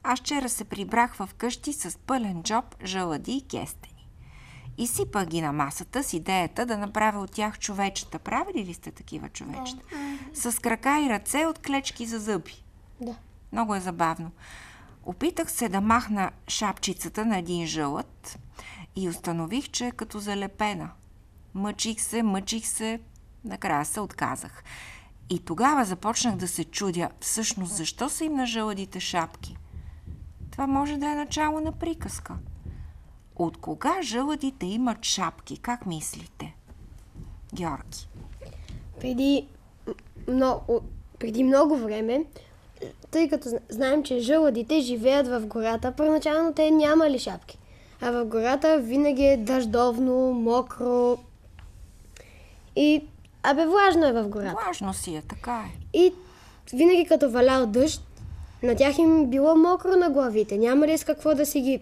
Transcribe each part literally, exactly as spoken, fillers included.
Аз вчера се прибрах в къщи с пълен джоб жълъди и кестени. Изсипах ги на масата с идеята да направя от тях човечета. Правили ли сте такива човечета? Да. С крака и ръце от клечки за зъби. Да. Много е забавно. Опитах се да махна шапчицата на един жълъд и установих, че е като залепена. Мъчих се, мъчих се, накрая се отказах. И тогава започнах да се чудя, всъщност защо са им на жълъдите шапки. Това може да е начало на приказка. От кога жълъдите имат шапки? Как мислите? Георги. Преди много, преди много време, тъй като знаем, че жълъдите живеят в гората, първоначално те нямали шапки. А в гората винаги е дъждовно, мокро и... Абе, влажно е в гората. Влажно си е, така е. И винаги като валял дъжд, на тях им било мокро на главите. Няма ли с какво да си ги...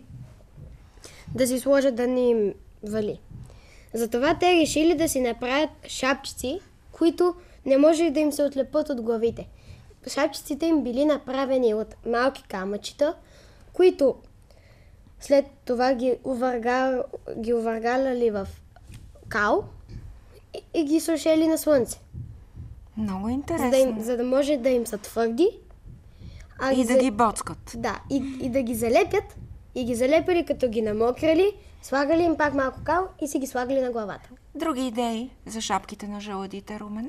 да си сложат да не им вали. Затова те решили да си направят шапчици, които не може да им се отлепат от главите. Шапчиците им били направени от малки камъчета, които след това ги, увъргал, ги увъргаляли в кал и, и ги сушили на слънце. Много интересно. За да, им, за да може да им са твърди. А и да за... ги боцкат. Да, и, и да ги залепят. И ги залепили, като ги намокрали, слагали им пак малко кал и си ги слагали на главата. Други идеи за шапките на жълъдите, Румене?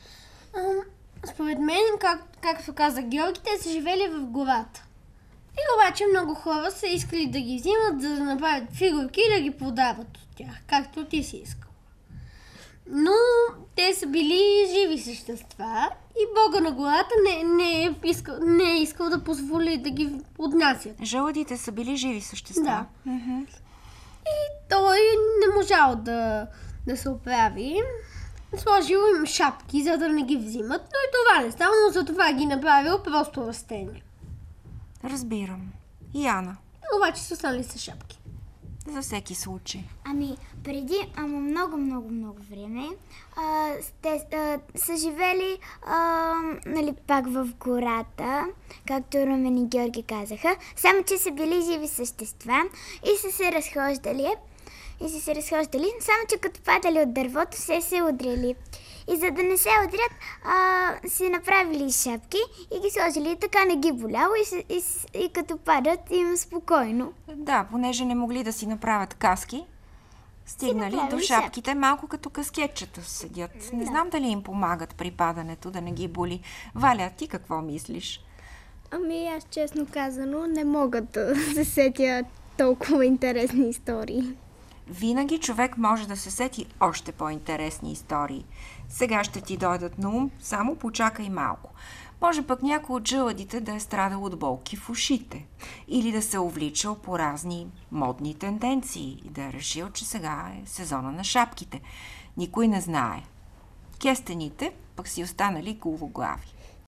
Според мен, как, както каза Георги, те са живели в гората. И обаче много хора са искали да ги взимат, за да направят фигурки и да ги продават от тях, както ти си искал. Но те са били живи същества и бога на гората не, не, е, искал, не е искал да позволи да ги отнасят. Жълъдите са били живи същества? Да. Mm-hmm. И той не можал да, да се оправи. Сложил им шапки, за да не ги взимат, но и това не става, но за това ги направил просто растение. Разбирам. И Ана? Обаче са останали с шапки. За всеки случай. Ами, преди ама много, много, много време а, те а, са живели а, нали, пак в гората, както Румен и Георги казаха, само че са били живи същества и са се разхождали. И са се разхождали, само че като падали от дървото, се се удряли. И за да не се удрят, а, си направили шапки и ги сложили, и така не ги боляло и, и, и, и като падат им спокойно. Да, понеже не могли да си направят каски, стигнали до шапките, малко като каскетчета седят. Не да. Знам дали им помагат при падането, да не ги боли. Валя, ти какво мислиш? Ами аз честно казано не мога да се сетя толкова интересни истории. Винаги човек може да се сети още по-интересни истории. Сега ще ти дойдат на ум, само почакай малко. Може пък някой от жълъдите да е страдал от болки в ушите или да се увличал по разни модни тенденции и да е решил, че сега е сезона на шапките. Никой не знае. Кестените пък си останали головоглави.